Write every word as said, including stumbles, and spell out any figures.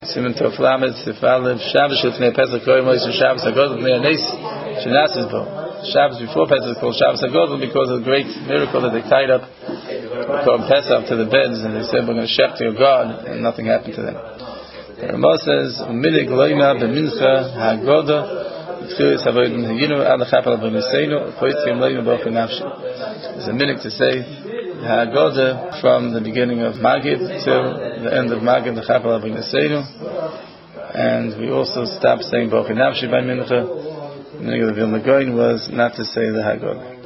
Siman Tov Lamed Sifalev Shabbos Shlifnei Pesach Koyim Lois Shabbos Hagodol Bnei Nes Shenasis Bo. Shabbos before Pesach is called Shabbos Hagodol because of the great miracle that they tied up Korban Pesach to the beds and they said we're going to shech to your God, and nothing happened to them. The Ramah says Umidig Loima B'Mincha Hagoda. There's a minute to say Haggadah from the beginning of Magid till the end of Magid, the Chapel Abin Neseinu, and we also stopped saying Bochei Nafshi by Mincha. The minhag of the Vilna Gaon was not to say the Haggadah.